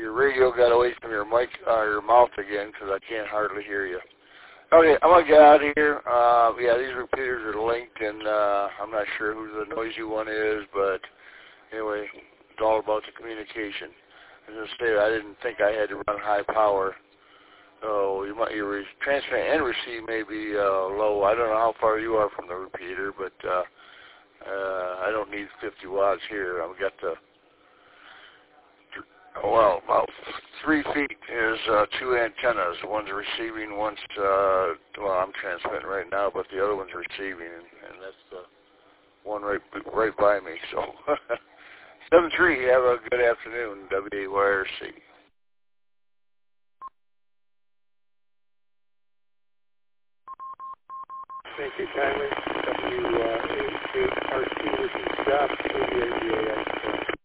your radio got away from your mic, your mouth again, because I can't hardly hear you. Okay, I'm gonna get out of here. Yeah, these repeaters are linked, and I'm not sure who the noisy one is, but anyway, it's all about the communication. As I stated, I didn't think I had to run high power. So your transmit and receive may be low. I don't know how far you are from the repeater, but I don't need 50 watts here. I've got the, well, about 3 feet is 2 antennas. One's receiving, one's, well, I'm transmitting right now, but the other one's receiving, and that's the one right by me. So 7-3, have a good afternoon, WAYRC. Thank you kindly. WAYRC, this is Jeff, ABAGAX.